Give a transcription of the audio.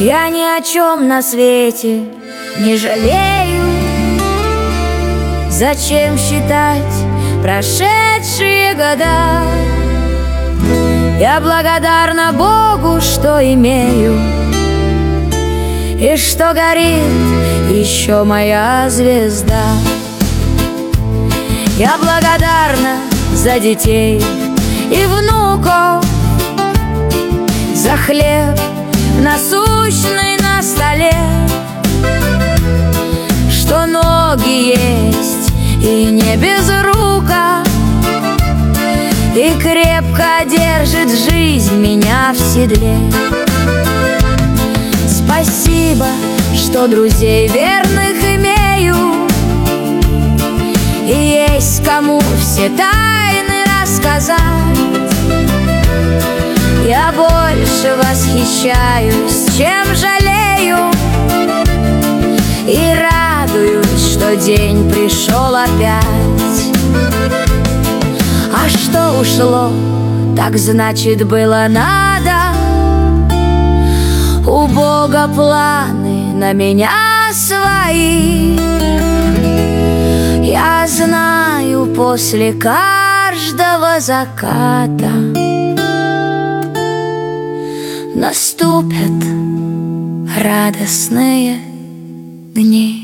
Я ни о чем на свете не жалею. Зачем считать прошедшие года? Я благодарна Богу, что имею, и что горит еще моя звезда. Я благодарна за детей и внуков, за хлеб насущный на столе, что ноги есть и не безрука, и крепко держит жизнь меня в седле. Спасибо, что друзей верных имею, и есть кому все тайны рассказать. Я больше восхищаюсь, чем жалею, и радуюсь, что день пришел опять. А что ушло, так значит было надо. У Бога планы на меня свои. Я знаю, после каждого заката наступят радостные дни.